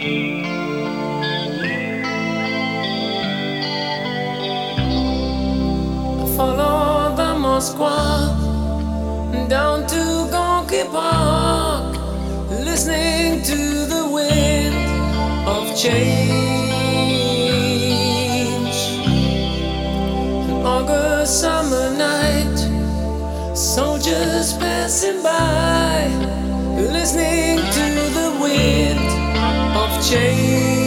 Follow the Moskva down to Gorky Park, listening to the wind of change. An August summer night, soldiers passing by, listening to the wind of change.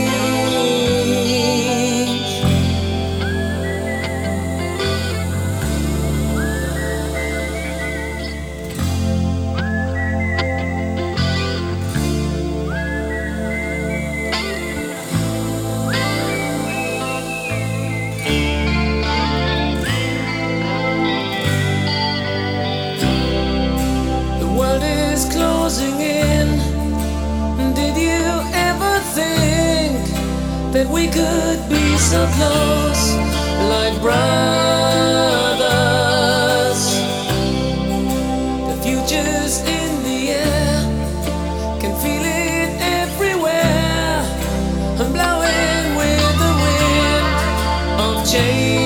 Closing in. Did you ever think that we could be so close, like brothers? The future's in the air, can feel it everywhere. I'm blowing with the wind of change.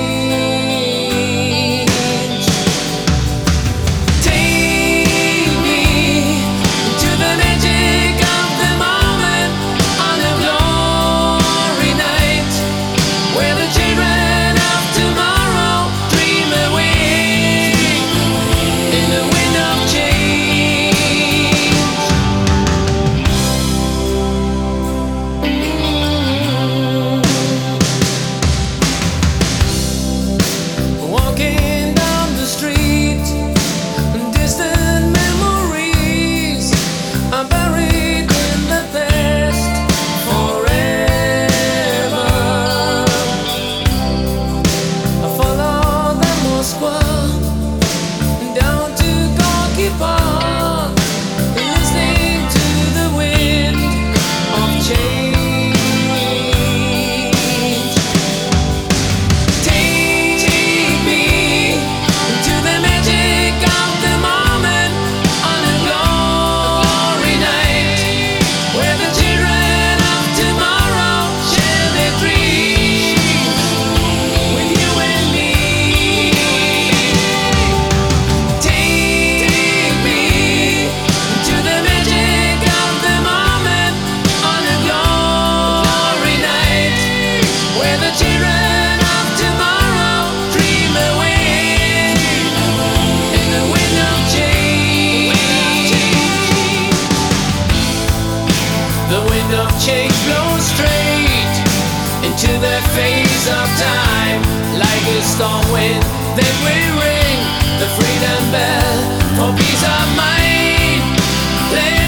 Change blows straight into the face of time, like a storm wind. Then we ring the freedom bell for peace of mind.